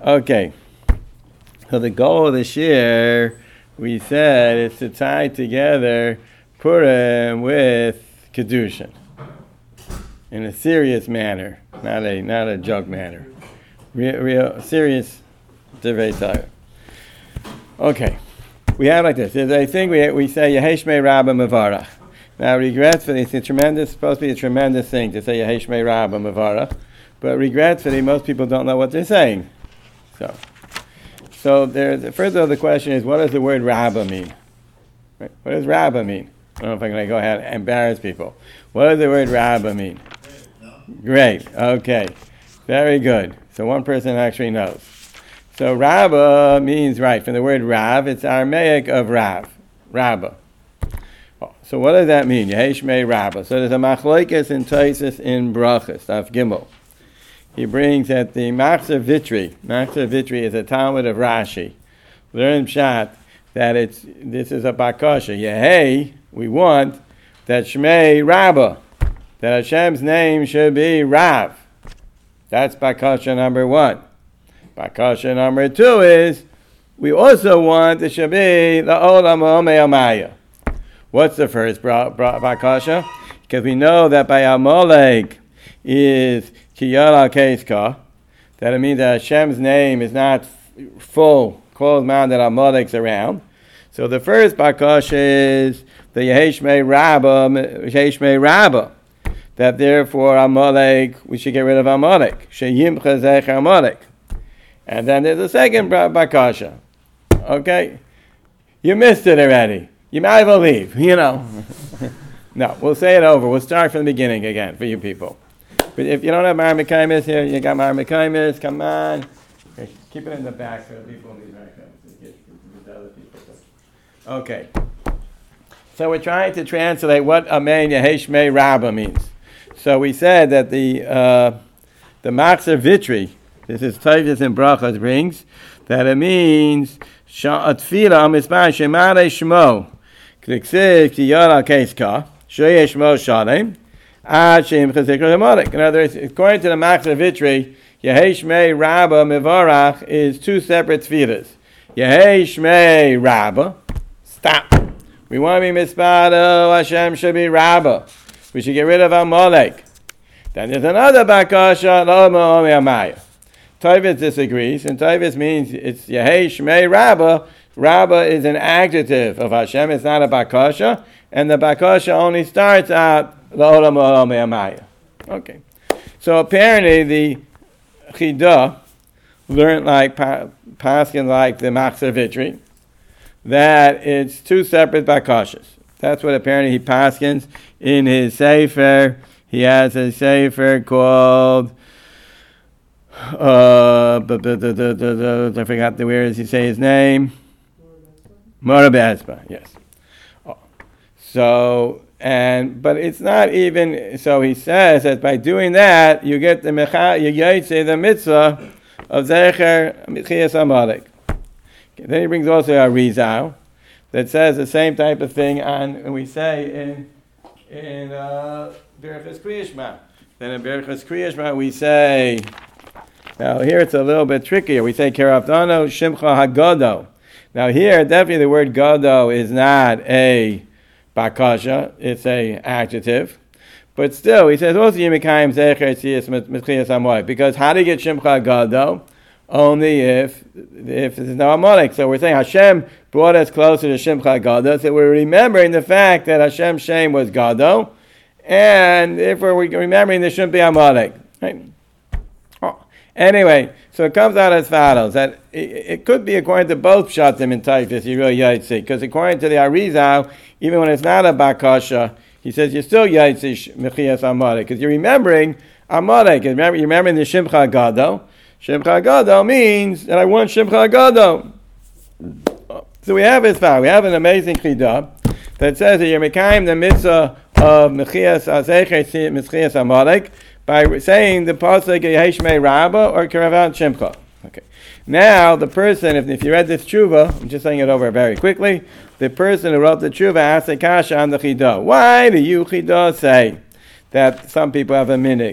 Okay. So the goal of the shir, we said, is to tie together Purim with Kedushin in a serious manner, not a joke manner. Real serious Divrei Torah. Okay. We have like this. I think we say Yehesh Mei Rabba Mevarach. Now, regretfully, it's supposed to be a tremendous thing to say Yehesh Mei Rabba Mevarach, but regretfully, most people don't know what they're saying. So further, the question is, what does the word Rabba mean? Right? What does Rabba mean? I don't know if I'm going to go ahead and embarrass people. What does the word Rabba mean? Great. Okay. Very good. So one person actually knows. So Rabba means, right, from the word Rav, it's Aramaic of Rav. Rabba. So what does that mean? Yehesh Mei Rabba. So there's a machlokes in Tosfos in Brachos, Daf Gimel. He brings that the Machzor Vitri is a Talmud of Rashi. Learn Pshat that this is a bakasha. Yehei, we want that Shmei Rabba, that Hashem's name should be Rav. That's bakasha number one. Bakasha number two is we also want it should be the Olam Omei. What's the first bakasha? Because we know that by Amalek is Kiyal al-Keiska, that it means that Hashem's name is not full, closed mound that Amalek's around. So the first bakasha is the Yehesh Mei Rabba, that therefore Amalek, we should get rid of Amalek. Sheyimcha Zecher Amalek. And then there's a second bakasha. Okay? You missed it already. You might as well leave, No, we'll say it over. We'll start from the beginning again for you people. But if you don't have Mar Mekaymis here, you got Mar Mekaymis, come on. Okay, keep it in the back for the people in these Mar Mekaymis. Okay. So we're trying to translate what Amen Yehesh Mei Rabba means. So we said that the Machzor Vitri, this is Tosfos in Brachos, brings that it means Tefillah Amisbar Shemare Shmo Kliksiv Ki Yara Keiska Shoye Shmo Shalem Ad Shem Chazikra Amalek. In other words, according to the Machzor Vitri, Yehesh Mei Rabba Mevarach is two separate tefillahs. Yehesh Mei Rabba, stop. We want to be Mispado, Hashem should be Rabba. We should get rid of Amalek. Then there's another bakasha, Loma Omi Amaya. Tosfos disagrees, and Tosfos means it's Yehesh Mei Rabba. Rabba is an adjective of Hashem, it's not a bakasha, and the bakasha only starts out La'olam Omi Amaya. Okay. So apparently the Chidah learned like Paskin like the Machzor Vitri, that it's two separate bakashas. That's what apparently he paskins in his sefer. He has a sefer called I forgot where does he say his name? Moreh Be'ezbah, yes. So but it's not even so. He says that by doing that you get the mitzvah of Zecher Michias Amalek. Then he brings also a Rizal that says the same type of thing and we say in Berachos Kriya Shema. Then in Berachos Kriya Shema we say, now here it's a little bit trickier. We say Keravdano Shimcha Hagodo. Now here definitely the word Godo is not a bakasha, it's a adjective. But still, he says also Yimikayim Zecher Tzias Mitchias Amalek. Because how do you get Shimcha Hagodo? Only if there's no Amalek. So we're saying Hashem brought us closer to Shimcha Gado. So we're remembering the fact that Hashem's Shem was Gado. And if we're remembering there shouldn't be Amalek. Right? Anyway, so it comes out as follows. That it could be according to both Pshatim and Tosfos, you really Yaitzi. Because according to the Arizal, even when it's not a Bakasha, he says you're still Yaitzi Mechias Amalek. Because you're remembering Amalek. You're remembering the Shimcha Gado. Shimcha Gado means that I want Shimcha Gado. So we have this file. We have an amazing chidah that says that you're mekayim the mitzvah of Mechias Mechias Amalek by saying the pasuk Yehesh Mei Rabba or Keravat Shimcha. Okay. Now the person, if you read this tshuva, I'm just saying it over very quickly. The person who wrote the tshuva asked a kasha on the chidah. Why do you chidah say that some people have a minig?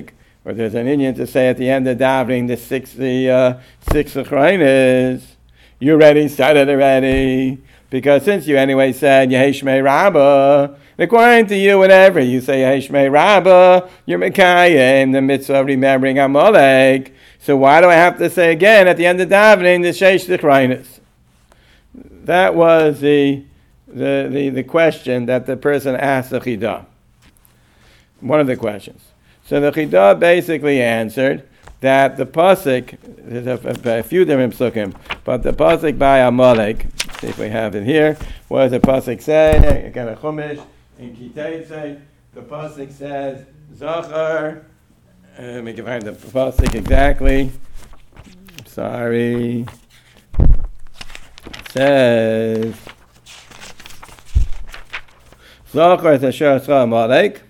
or there's an Indian to say at the end of davening the six Achraynos, you already started already. Because since you anyway said Yehi Shmei Rabbah, according to you, whenever you say Yehi Shmei Rabbah, you're Mekayim, the mitzvah of remembering Amalek. So why do I have to say again at the end of davening the Sheish Achraynos? That was the question that the person asked the Chidah. One of the questions. So the Chidah basically answered that the pasuk, there's a few different psukim, but the pasuk by Amalek, see if we have it here, what does the pasuk say? I got a chumash in Kiteitzei. The pasuk says, Zachar, let me find the pasuk exactly. Sorry. It says, Zachar is Asher Asra Amalek.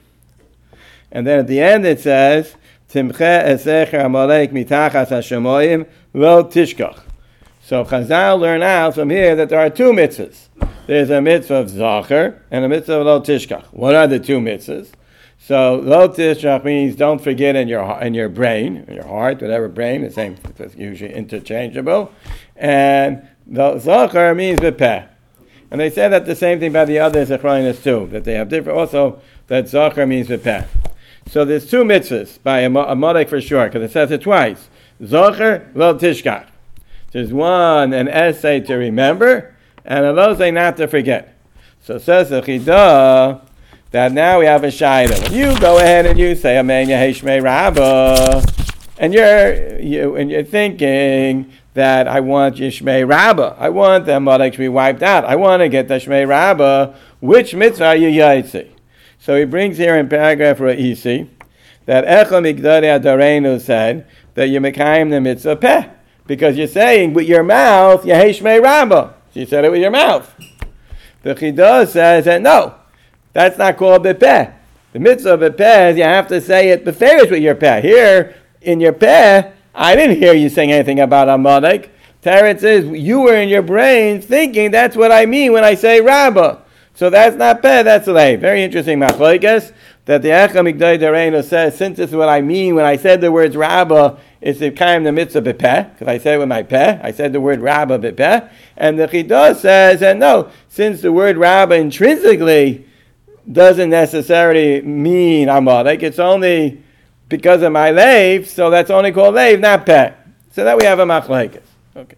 And then at the end it says, Timche esecher Amalek mitachas hashemoyim lo tishkach. So Chazal learn out from here that there are two mitzvahs. There's a mitzvah of Zachar and a mitzvah of lo tishkach. What are the two mitzvahs? So lo tishkach means don't forget in your brain, in your heart, whatever brain, the same, it's usually interchangeable. And Zachar means bepeh. And they say that the same thing by the other Achraynos too, that they have different, also that Zachar means bepeh. So there's two mitzvahs by Amalek for sure, because it says it twice. Zocher, lo tishkach. There's one, an essay to remember, and a lozay not to forget. So it says the Chidah that now we have a shayla. When you go ahead and you say Amen Yehi Shmei Rabbah, and you're thinking that I want Yishmei Rabbah, I want the Amalek to be wiped out, I want to get the Shmei Rabbah, which mitzvah are you yaitzi? So he brings here in paragraph Ra'isi that Echel Migdalei Adoreinu said that you mekayim the mitzvah peh, because you're saying with your mouth, Yehi Shmei Rabbah. You said it with your mouth. The Chidah says that no, that's not called bepeh. The mitzvah bepeh, you have to say it beferish with your peh. Here, in your peh, I didn't hear you saying anything about Amalek. Teretz says you were in your brain thinking that's what I mean when I say Rabbah. So that's not peh, that's lay. Very interesting machlokes that the Echel Migdalei Adoreinu says, since this is what I mean when I said the words Rabbah, it's the kind of the mitzvah bepeh, because I said it with my peh, I said the word Rabbah bepeh, and the Chidah says, and no, since the word Rabbah intrinsically doesn't necessarily mean Amalek, it's only because of my leiv, so that's only called leiv, not peh. So that we have a machlokes. Okay.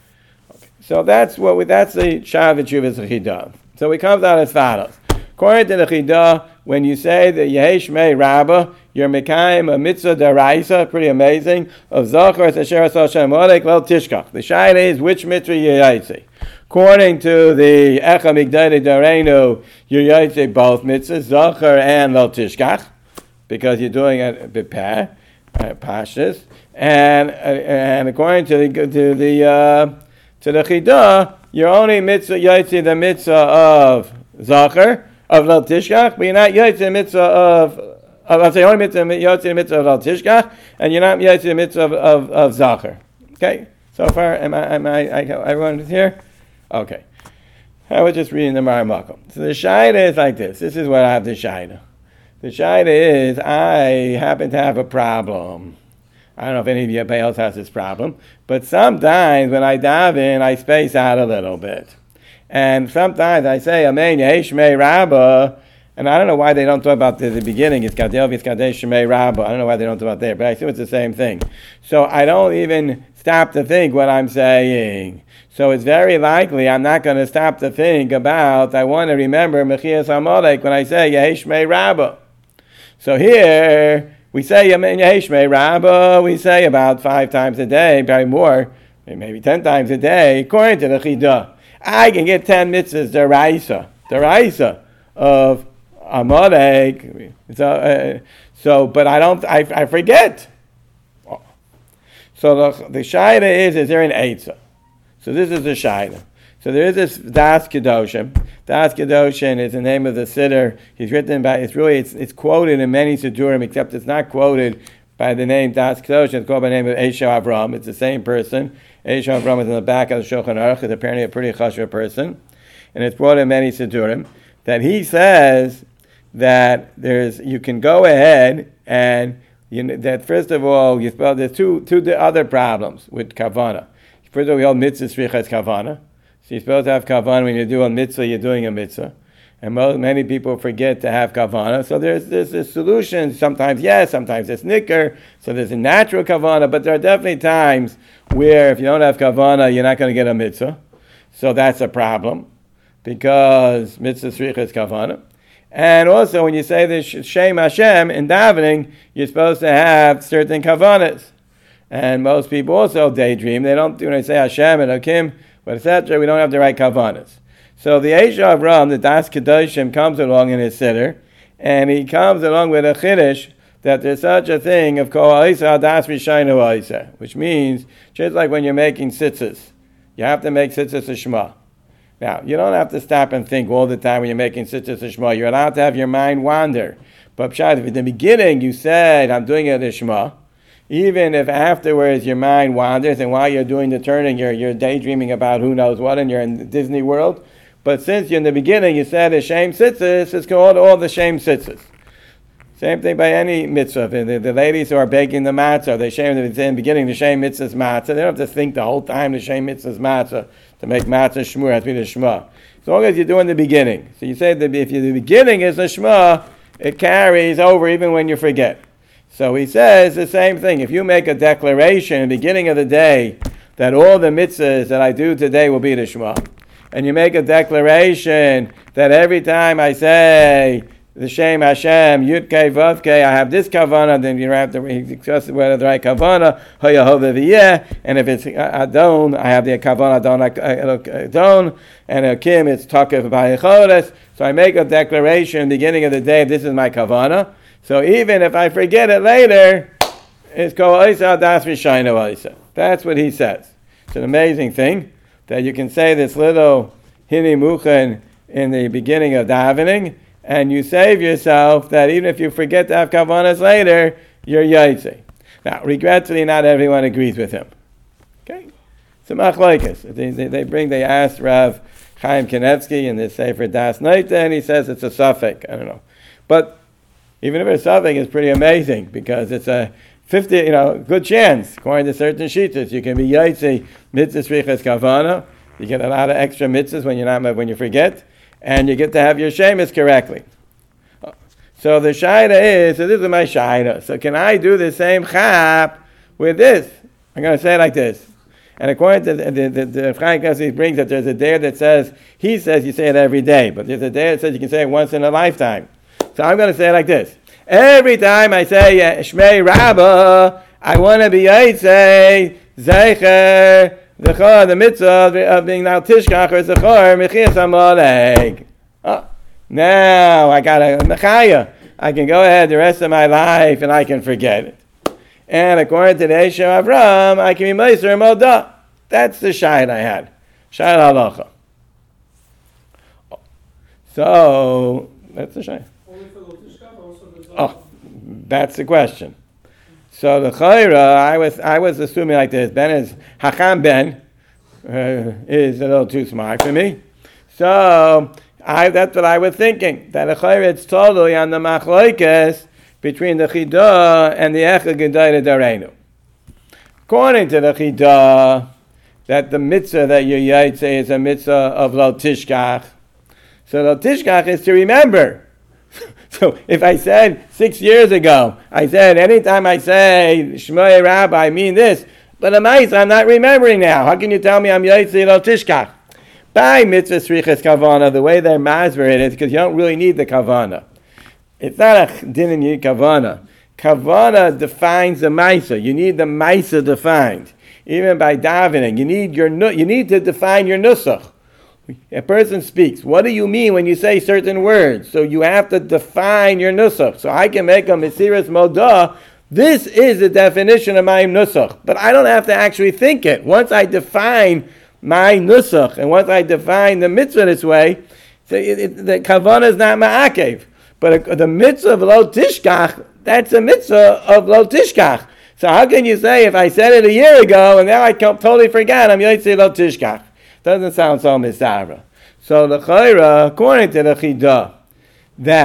So that's the Shav Teshuvas Chidah. So we come out as follows. According to the Chidah, when you say the Yehi Shmei Rabbah, you're mekayim a mitzvah daraisa, pretty amazing, of Zachar Asher Asra Amalek lo tishkach. The shaila is which mitzvah you yaitzi. According to the Echel Migdalei Adoreinu, you yaitzi both mitzvahs, Zachar and lo tishkach, because you're doing it bepeh, pashtus, and according to the Chidah, you're only mitzvah yaitzi the mitzvah of Zachar, of Lo Tishkach, but you're not yaitzi the mitzvah of I'll say only mitzvah yaitzi the mitzvah of Lo Tishkach, and you're not yaitzi the mitzvah of Zachar. Okay, so far, everyone is here? Okay. I was just reading the Maramakom. So the shayla is like this. This is what I have the shayla. The shayla is, I happen to have a problem. I don't know if any of you else has this problem, but sometimes when I daven, I space out a little bit. And sometimes I say, Amen, Yehi Shmei Rabbah, and I don't know why they don't talk about the beginning, it's Gadel V'Skadesh Shmei Rabbah. I don't know why they don't talk about there, but I assume it's the same thing. So I don't even stop to think what I'm saying. So it's very likely I'm not going to stop to think about, I want to remember Mechias Amalek when I say Yehi Shmei Rabbah. So here, we say Amen Yehi Shmei Rabbah, we say about 5 times a day, probably more, maybe 10 times a day, according to the Chidah. I can get 10 mitzvahs deraisa of Amalek. So, but I forget. So the shayla is there an eitzah? So this is the shayla. So there is this Das Kedoshim. Das Kedoshim is the name of the siddur. He's written by, it's quoted in many siddurim, except it's not quoted by the name Das Kedoshim. It's called by the name of Esau Avram. It's the same person. Esau Avram is in the back of the Shulchan Aruch. It's apparently a pretty chashuv person. And it's brought in many siddurim. That he says that you can go ahead and that first of all, there's two other problems with kavana. First of all, we hold mitzvah srichas kavana. So you're supposed to have kavana when you do a mitzvah, you're doing a mitzvah. And many people forget to have kavana. So there's a solution. Sometimes yes, sometimes it's nicker. So there's a natural kavana, but there are definitely times where if you don't have kavana, you're not going to get a mitzvah. So that's a problem because mitzvah srichas kavana. And also, when you say the Shem Hashem in davening, you're supposed to have certain kavanas. And most people also daydream. They don't, when they say Hashem and Hakim, but etc., we don't have the right kavanas. So the Eisha Avram, the Das Kedoshim, comes along in his siddur, and he comes along with a chiddush that there's such a thing of Kol Ha'isa Das Rishaynu Ha'isa, which means, just like when you're making tzitzis, you have to make tzitzis a Shema. Now, you don't have to stop and think all the time when you're making tzitzis a Shema. You're allowed to have your mind wander. But Pshat, if in the beginning you said, I'm doing it a Shema, even if afterwards your mind wanders and while you're doing the turning, you're daydreaming about who knows what and you're in Disney World, but since you're in the beginning you said a Shem Tzitzis, it's called all the Shem Tzitzis. Same thing by any mitzvah. The ladies who are baking the matzah, they shame in the beginning the Shem Mitzvah's matzah. They don't have to think the whole time the Shem Mitzvah's matzah. To make matzah shmur has to be the shema. As long as you're doing the beginning. So you say that if the beginning is the shema, it carries over even when you forget. So he says the same thing. If you make a declaration in the beginning of the day that all the mitzvahs that I do today will be the shema, and you make a declaration that every time I say the Shem Hashem, Yud Kei Vav Kei, I have this kavana, then you have to discuss whether the right kavana, and if it's Adon, I have the kavana Adon, and Akim, it's Takef B'Hayichodes. So I make a declaration in the beginning of the day, this is my kavana. So even if I forget it later, it's called Oisa Das Rishaynu Oisa. That's what he says. It's an amazing thing that you can say this little Hini Muchen in the beginning of davening, and you save yourself that even if you forget to have kavanas later, you're yaitzi. Now, regretfully, not everyone agrees with him. Okay? It's a machlokes. They asked Rav Chaim Kanevsky in the Sefer Das Noita, and he says it's a suffix. I don't know. But even if it's a suffix, it's pretty amazing because it's a 50, good chance, according to certain shittas, you can be yaitzi mitzvah srichas kavana. You get a lot of extra mitzvahs when you forget. And you get to have your shemis correctly. So the shaila is, so this is my shaila. So can I do the same chap with this? I'm going to say it like this. And according to the Frank Kassi brings that there's a day that says, he says you say it every day, but there's a day that says you can say it once in a lifetime. So I'm going to say it like this. Every time I say Shmei Rabbah, I want to be Yitzay, Zeicher, the mitzvah of being now Tishkach or Zechor, Mechias HaMoleg. Now I got a Mechaya. I can go ahead the rest of my life and I can forget it. And according to the Eisha Avram, I can be Meiser Modah. That's the shayla I had. Shayla halacha. So, that's the shayla. That's the question. So the chayra, I was assuming like this. Ben is Hacham Ben is a little too smart for me. So that's what I was thinking. That the chayra it's totally on the machlokes between the chidah and the echad gedayah dareinu. According to the chidah, that the mitzvah that you say is a mitzvah of lo tishkach. So lo tishkach is to remember. So if I said 6 years ago, I said anytime I say Shmei Rabbah, I mean this, but I'm not remembering now. How can you tell me I'm Yaitzi Lo Tishkach? By mitzvah srichas kavana, the way they're masber it is because you don't really need the kavana. It's not a din and yid kavana. Kavana defines the maisa. You need the maisa defined. Even by davening, you need to define your nusach. A person speaks. What do you mean when you say certain words? So you have to define your nusach. So I can make a mesiras modah. This is the definition of my nusach. But I don't have to actually think it. Once I define my nusach, and once I define the mitzvah this way, the kavanah is not ma'akev. But the mitzvah of lo tishkach, that's a mitzvah of lo tishkach. So how can you say if I said it a year ago and now I totally forgot, I'm yotzei lo tishkach? Doesn't sound so misara. So the chayra, according to the chidah, that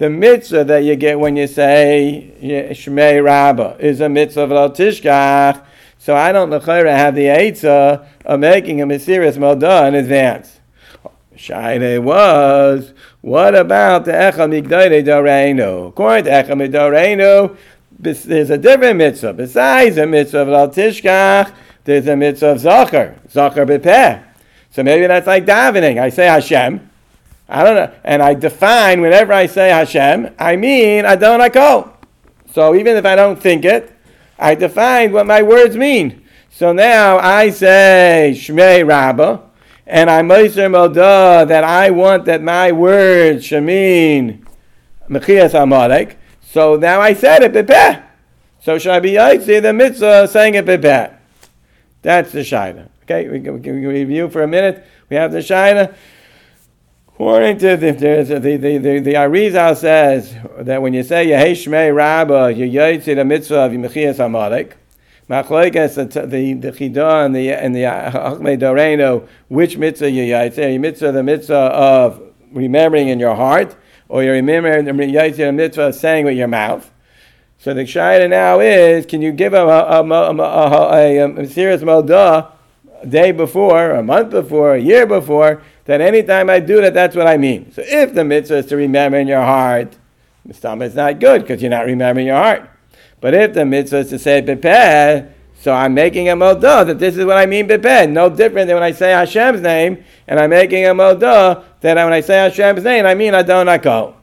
the mitzvah that you get when you say Shmei Rabbah is a mitzvah of Lo Tishkach, so I don't have the eitzah of making a Mesiras Modah in advance. Shaila was, what about the Echad Migdalei Doreinu? According to Echad Migdalei, there's a different mitzvah. Besides the mitzvah of Lo Tishkach, there's a mitzvah of Zachar B'Peh. So maybe that's like davening. I say Hashem. I don't know. And I define whenever I say Hashem, I mean Adon HaKol. So even if I don't think it, I define what my words mean. So now I say Shmei Rabbah, and I Moser Modah that I want that my words should mean Mechias Amalek. So now I said it B'Peh. So should I be Yaitzi the mitzvah saying it B'Peh? That's the Shaila. Okay, we can review for a minute. We have the Shaila. According to the Arizal says that when you say Yehei Shmei Rabbah, you Yaitzi the mitzvah of Mechias Amalek. Machlokes the Chidah and the Chachmei Doreinu, which mitzvah you Yaitzi? The mitzvah of remembering in your heart, or you remembering the mitzvah of saying with your mouth. So the Shaila now is, can you give a Mesiras Modah a day before, a month before, a year before, that anytime I do that, that's what I mean. So if the mitzvah is to remember in your heart, it's not good because you're not remembering your heart. But if the mitzvah is to say B'Peh, so I'm making a Modah that this is what I mean B'Peh. No different than when I say Hashem's name, and I'm making a Modah that when I say Hashem's name, I mean Adon HaKol.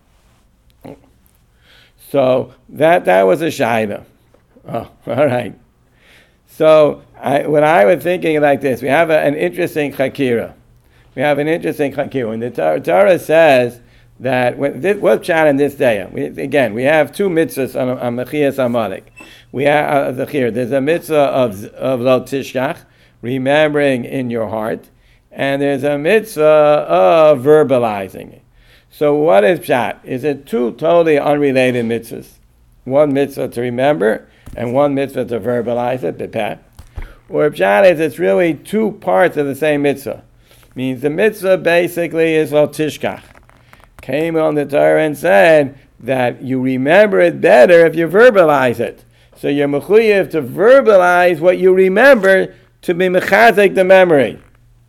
So that was a Shaila. Oh, all right. So when I was thinking like this, we have an interesting Chakira. When the Torah says that what's chat in this day? We have two mitzvahs on Mechias Amalek. We have there's a mitzvah of Lo Tishkach, remembering in your heart, and there's a mitzvah of verbalizing it. So what is pshat? Is it two totally unrelated mitzvahs? One mitzvah to remember and one mitzvah to verbalize it, B'Peh. Or pshat is it's really two parts of the same mitzvah. Means the mitzvah basically is Lo Tishkach. Came on the Torah and said that you remember it better if you verbalize it. So you're mechuyev to verbalize what you remember to be mechazek the memory.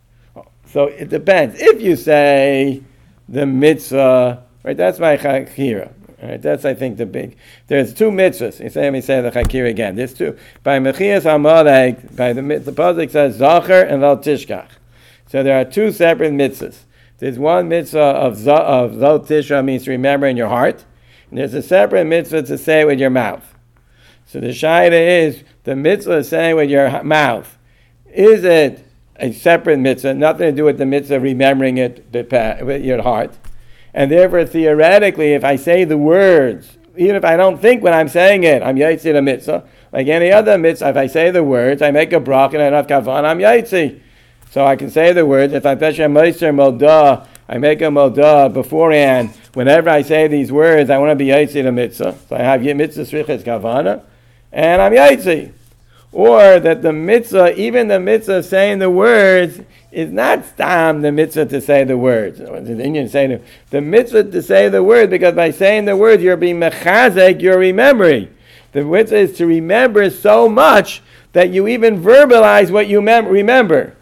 So it depends. If you say the mitzvah, right? That's my chakira. Right? That's I think the big. There's two mitzvahs. Let me say the chakira again. There's two. By Mechias Amalek, by the pasuk says Zachar and Lo Tishkach. So there are two separate mitzvahs. There's one mitzvah of Lo Tishkach, means to remember in your heart, and there's a separate mitzvah to say it with your mouth. So the shaila is the mitzvah saying with your mouth. Is it a separate mitzvah, nothing to do with the mitzvah of remembering it with your heart? And therefore, theoretically, if I say the words, even if I don't think when I'm saying it, I'm yaitzi the mitzvah. Like any other mitzvah, if I say the words, I make a brach and I don't have kavan, I'm yaitzi. So I can say the words. If I pesha moser modah, I make a modah beforehand. Whenever I say these words, I want to be yaitzi the mitzvah. So I have mitzvah srichas kavana, and I'm yaitzi. Or that the mitzvah, even the mitzvah of saying the words, is not stam the mitzvah to say the words. The Indians say the mitzvah to say the words, because by saying the words, you're being mechazek, you're remembering. The mitzvah is to remember so much that you even verbalize what you remember.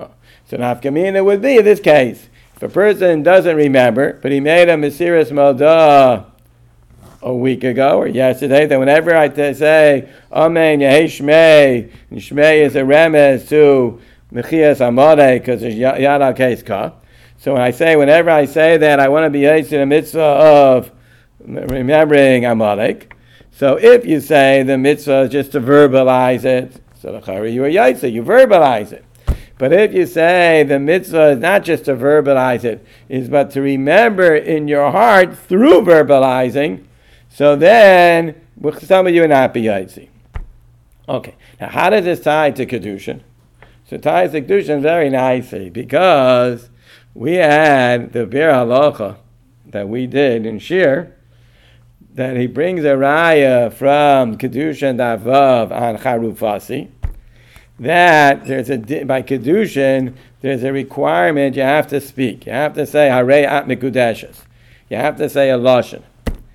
So nafkamina would be in this case, if a person doesn't remember, but he made a Mesiras Modah a week ago or yesterday, then whenever I say Amen Yehei Shmei, and Shmei is a remez to Mechias Amalek because it's Yad al Keska. So whenever I say that, I want to be Yetz in the mitzvah of remembering Amalek. So if you say the mitzvah is just to verbalize it, so the Chari, you are Yetz, you verbalize it. But if you say the mitzvah is not just to verbalize it, is but to remember in your heart through verbalizing, so then some of you are not be Yaitzi. Okay, now how does this tie to Kedushin? So it ties to Kedushin very nicely, because we had the Bir Halacha that we did in Shir, that he brings a raya from Kedushin Davav on Charufasi, that by Kedushin, there's a requirement you have to speak. You have to say, Harei at Mekudeshes. You have to say a Lashon.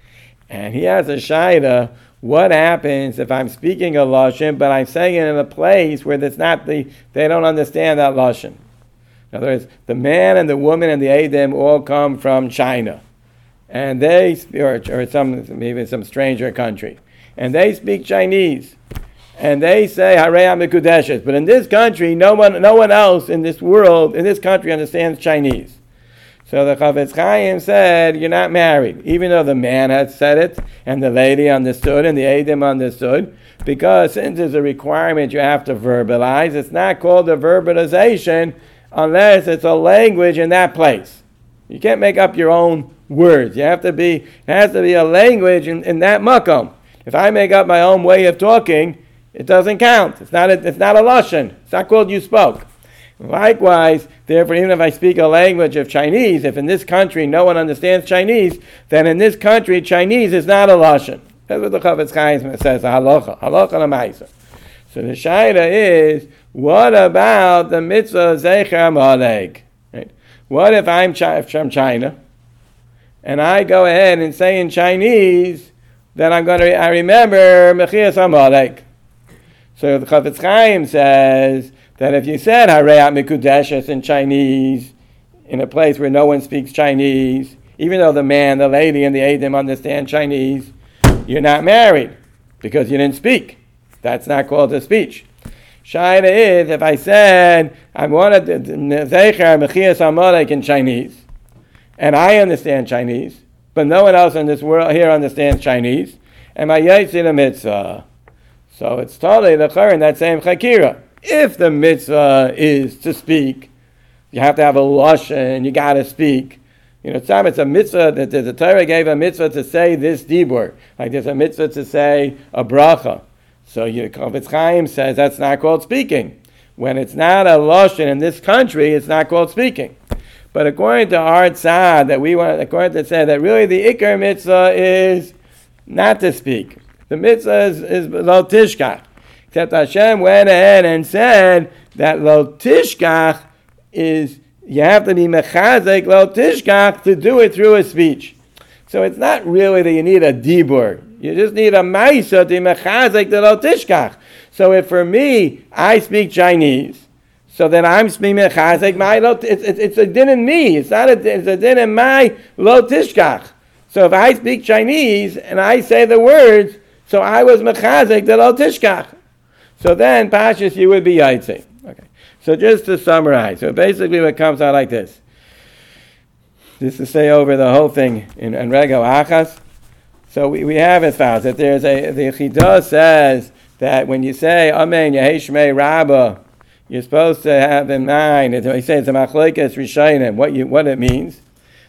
And he has a shaila, what happens if I'm speaking a lashon, but I'm saying it in a place where it's not they don't understand that lashon? In other words, the man and the woman and the Edom all come from China, and they or maybe some stranger country, and they speak Chinese, and they say Harei HaMekudeshes. But in this country, no one else in this world, in this country, understands Chinese. So the Chafetz Chaim said, you're not married, even though the man had said it, and the lady understood, and the Edom understood, because since there's a requirement you have to verbalize, it's not called a verbalization unless it's a language in that place. You can't make up your own words. It has to be a language in that makom. If I make up my own way of talking, it doesn't count. It's not a lashon. It's not called you spoke. Likewise, therefore, even if I speak a language of Chinese, if in this country no one understands Chinese, then in this country Chinese is not a lashon. That's what the Chafetz Chaim says, halacha l'maisa. So the shaila is, what about the mitzvah zecher amalek? Right? What if I'm from China, and I go ahead and say in Chinese that I remember mechias amalek? So the Chafetz Chaim says that if you said Harei HaMekudeshes in Chinese, in a place where no one speaks Chinese, even though the man, the lady, and the Edom understand Chinese, you're not married because you didn't speak. That's not called a speech. Shaila is, if I said I wanted Zecher Mechias Amalek in Chinese, and I understand Chinese, but no one else in this world here understands Chinese, and my Yaitzi the mitzvah. So it's totally the Chur in that same Chakira. If the mitzvah is to speak, you have to have a lashon, you got to speak. It's a mitzvah that the Torah gave a mitzvah to say this dibur. Like there's a mitzvah to say a bracha. So Chafetz Chaim says that's not called speaking. When it's not a lashon in this country, it's not called speaking. But according to our tzad, according to say that really the ikar mitzvah is not to speak. The mitzvah is lo tishkach. Except Hashem went ahead and said that lo tishkach is, you have to be mechazek lo tishkach to do it through a speech. So it's not really that you need a dibur. You just need a maisa to mechazek the lo tishkach. So if for me, I speak Chinese, so then I'm speaking mechazek my lo, it's a din in me. It's a din in my lo tishkach. So if I speak Chinese and I say the words, so I was mechazek the lo tishkach. So then, Pashas, you would be Yaitzi. Okay. So just to summarize, so basically what comes out like this. Just to say over the whole thing in Rego Achas. So we have as follows, that the Chidah says that when you say, Amen, Yehi Shmei Rabbah, you're supposed to have in mind, he says, the Machlokes Rishonim, what it means.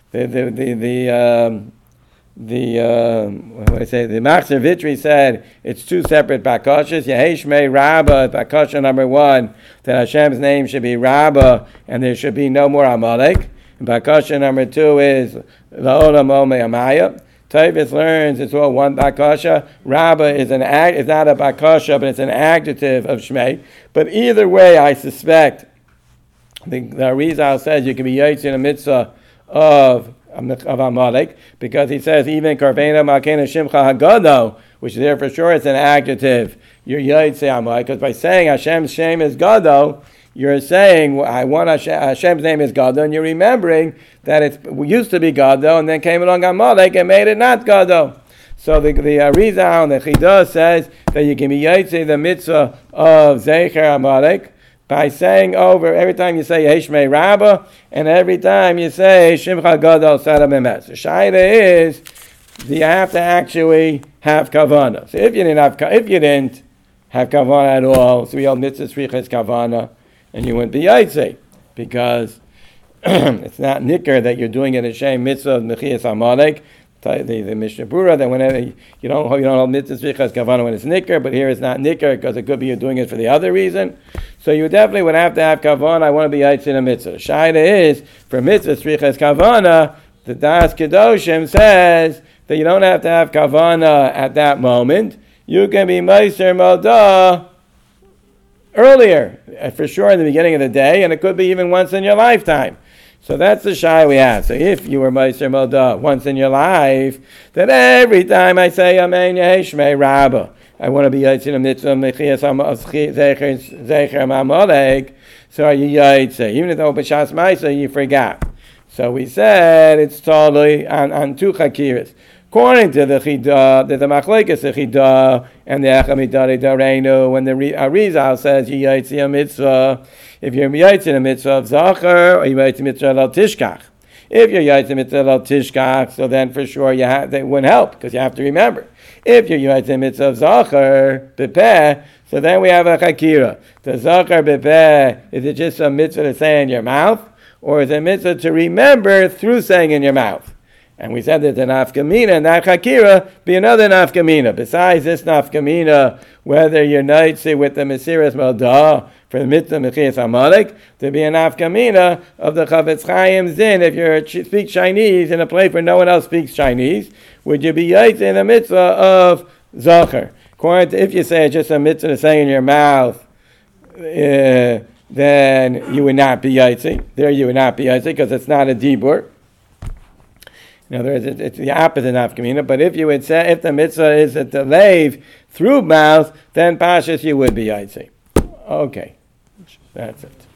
The Machzor Vitri said it's two separate bakashas. Yehi Shmei Rabbah, bakasha number 1, that Hashem's name should be Rabbah and there should be no more Amalek. And bakasha number 2 is La'olam Omei Amaya. Tavis learns it's all one bakasha. Rabbah is it's not a bakasha, but it's an adjective of Shmei. But either way, I suspect the Arizal says you can be Yaitz in a mitzvah of Amalek, because he says even Karvena Makena Shimcha Hagado, which there for sure it's an adjective, you're Yaitse Amalek, because by saying Hashem's name is Gado, you're saying I want Hashem's name is Gado, and you're remembering that it used to be Gado, and then came along Amalek and made it not Gado. So the Arizal and the Chidah says that you can be Yaitse the mitzvah of Zecher Amalek by saying over, every time you say Yehi Shmei Rabbah, and every time you say Shimcha Gadol Sada Memes. The shaila is, do you have to actually have kavanah? So if you didn't have kavanah at all, so we all mitzvah tzrichas kavanah, and you wouldn't be yaitze, because it's not nicker that you're doing it a shame mitzvah of mechias amalek. The Mishnah Berurah that whenever you don't hold mitzvah tzrichas kavanah when it's nicker, but here it's not nicker because it could be you're doing it for the other reason. So you definitely would have to have kavanah. I want to be yaitz in a mitzvah. Shaila is, for mitzvah tzrichas kavanah, the Das Kedoshim says that you don't have to have kavanah at that moment. You can be meiser modah earlier, for sure in the beginning of the day, and it could be even once in your lifetime. So that's the shy we have. So if you were Meiser Moda once in your life, then every time I say Amen Yehi Shmei Rabba, I want to be Yitzin a mitzvah Mechias Zecher Ma'amalek, so are you Yitzin? Even if the B'Shas Ma'isa you forgot. So we said it's totally on two chakiras. According to the Chidah, the Machlekes the Chidah and the Echamidari Dareinu, when the Arizal says you Yitzin a mitzvah, if you're Yitzin a mitzvah of Zachar, or you Yitzin a mitzvah of Tishkach. If you're Yitzin a mitzvah of Tishkach, so then for sure that wouldn't help, because you have to remember. If you're Yitzin a mitzvah of Zachar, Bepeh, so then we have a Chakira. The Zachar Bepeh, is it just a mitzvah to say in your mouth, or is it a mitzvah to remember through saying in your mouth? And we said that the nafkamina and that chakira be another nafkamina. Besides this nafkamina, whether you're nightsi with the Mesiras Moda for the mitzvah Mechias Amalek, to be a nafkamina of the Chavetz Chaim Zin, if you speak Chinese in a place where no one else speaks Chinese, would you be yaitz in the mitzvah of Zachar? According to, if you say it's just a mitzvah to say in your mouth, then you would not be yaitzi. There you would not be yaitzi because it's not a dibur. In other words, it's the opposite of nafkamina. But if you would say, if the mitzvah is a delay through mouth, then pashas you would be yaitzi. Okay, that's it.